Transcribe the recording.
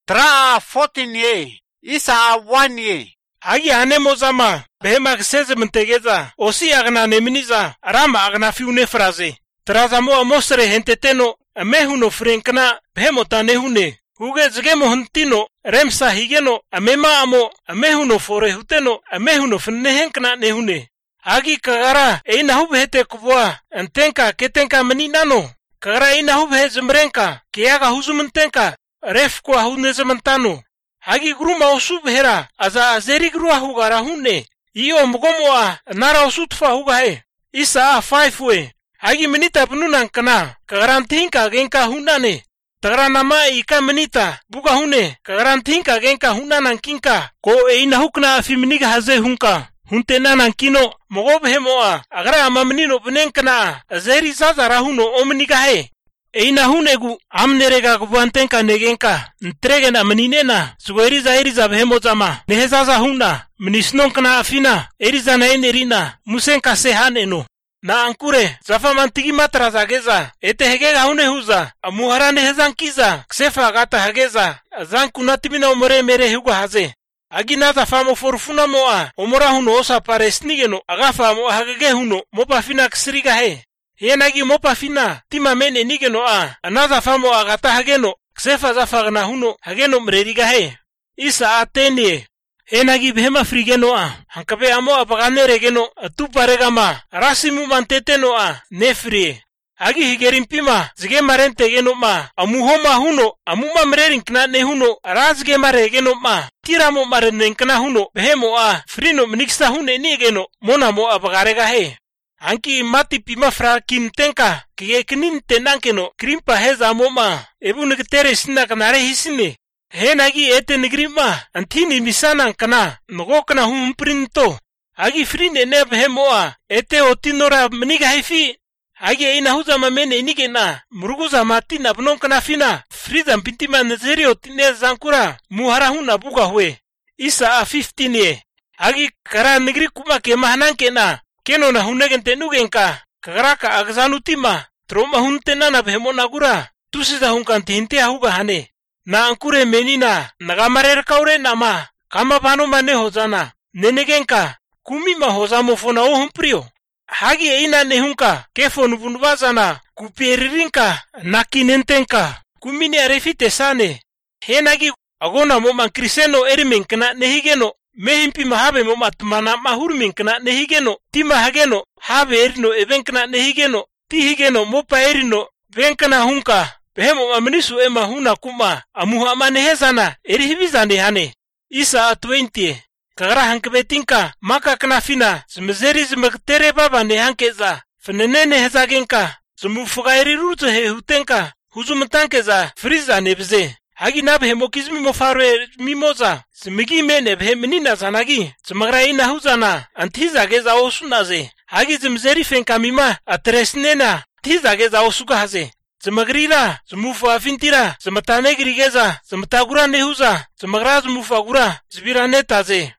Tra 14 ye. Isa 1 ye. Agi ane mozama. Behema kseze mentegeza. Osi agna neminiza. Arama agna fiune fraze. Traza mo amosre henteteno. Amehuno frenkna. Behemo tanehune. Huge zgemo huntino. Remsa higeno. Amema amo. Amehuno fore huteno. Amehuno fnehenkna nehune. Agi kagara. Eina hubhete kubwa. Antenka ketenka meninano. Kagara eina hubhe zimrenka. Kiaga huzumentenka. Ref kwa hune zamantano. Agi gruma osub hera. Aza azeri grua hugara hune. Iyo mgomoa. Nara osutfa hugahe. Isa 5 we. Agi menita penunan kana. Kagarantinka genka hunane. Tagara nama ika menita. Buka hune. Kagarantinka genka hunanan kinka. Ko eina hukna afiminiga haze hunka. Huntena nankino. Mogob hemoa. Agara amamenino penenkana. Azeri zazara huno omeniga he. Eina hunegu amnerega kubantenka negenka ntregen ameninena sueriza eriza behemozama nehezaza huna minisnonkana afina eriza na enerina musenka sehaneno na ankure zafa mantigi matra zageza ete hegega hune huza amuharane hezankiza ksefa gata hageza zankunatimina omore mere huga haze agina zafa mo forfuna moa omora huno osa paresnigeno agafa mo hagege huno mopa fina ksriga he Yenagi mopa fina, tima mene nigeno anaza famo agata hageno, ksefa zafagna huno, hageno mrediga he. Isa atenie. Yenagi behema frigeno hankabe amo apagane regeno, atuparegama, rasimu manteteno nefrie. Agi higerimpima, zige marente geno amuhoma huno, amuma mrerinkna ne huno, razge maregeno tiramo marenkna huno, behemo frino mniksta hune nigeno, monamo apagarega he. Anki mati pima fra kintenka kige kininte nankeno krimpa heza moma ebu nigtere sina kanare hisine he nagi ete nigrima antini misana kana nogo kana humprinto agi frine neb hemoa ete otinora mniga hifi agi ina huza mamene nigena muruguza matina bnon kana fina friza pintima nezeri otine zankura muhara huna buga hwe isa 15 ye agi kara nigri kuma ke mahnankena Keno na hunegente nugenka, kagaraka agzanutima, troma huntena na behemona gura, tusiza hunkanti hinte ahuga hane. Na ankure menina, nagamarer kaure nama, kama pano mane hozana, nenegenka, kumima hozamo fona o humprio. Hagi eina nehunka, kefo nubunubazana, kupieririnka, nakinentenka, kumini arefite sane. Henagi, agona moman kriseno erimenkna nehigeno, Mehimpi mahabe momatmana mahurminkna nehigeno tima hageno habe erino ebenkna nehigeno ti higeno mopa erino benkna hunka behemo amnisu ema huna kuma amuha manehezana erihibizane hane isa 20 kagara hankebetinka maka knafina zmezeri zmektere baba ne hankeza fenenene hezagenka zmufugairi rutu he hutenka huzumtankeza friza nebze Hagi nabe hemokizmi mofare mimoza. Smigi mene behemenina zanagi. Zmagra ina huzana. Antiza geza osunaze. Hagi zmzeri fenkamima atresnena. Tiza geza osuga haze. Zmagrira. Zmufu afintira. Zmatanegri geza. Zmatagura nehuza. Zmagra zmufu agura. Zbira netaze.